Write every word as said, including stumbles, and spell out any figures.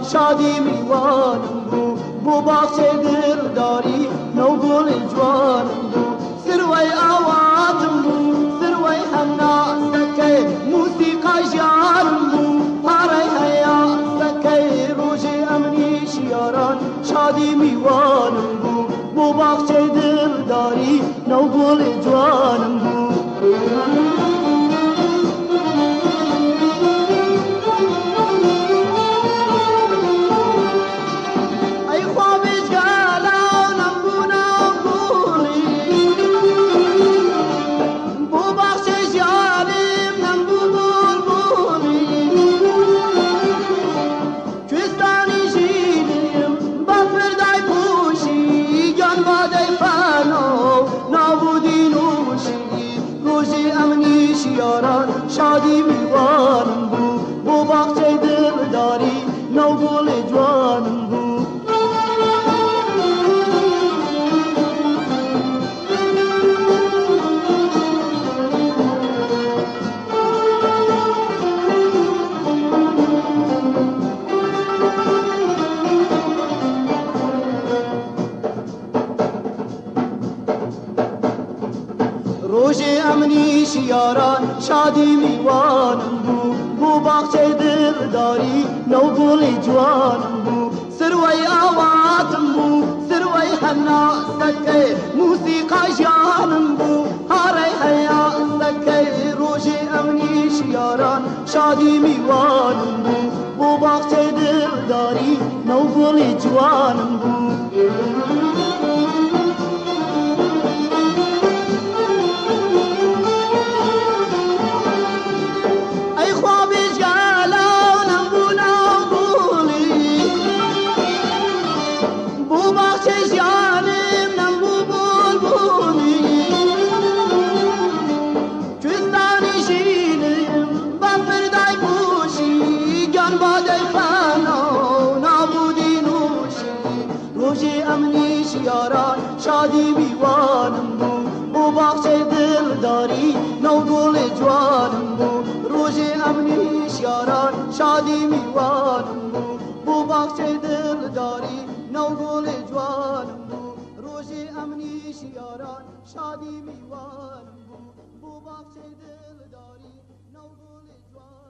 شادی میوانم بو بو باغچه دلداری نو گل جوانم بو سروی آوازم بو سروی حنا سکی موسیقی جانم بو پاره هیا سکی روژی امنی شیاران شادی میوانم بو بو باغچه دلداری نو گل جوانم بو یاران شادی میوانم بو بو باغچه دلداری نو گل جوانم بو روژ امنی شیاران شادی میوانم بو بو باغچه دلداری نو گل جوانم بو سروی آوازم بو سروی حنا سکی موسیقی جانم بو هاره هیا سکی روژ امنی شیاران شادی میوانم بو بو باغچه دلداری نو گل جوانم بو یاران شادی میوانم بو بو باغچه دلداری نو گل جوانم بو روژ امنی یاران شادی میوانم بو بو باغچه دلداری نو گل جوانم بو روژ امنی یاران شادی میوانم بو بو باغچه دلداری نو گل جوانم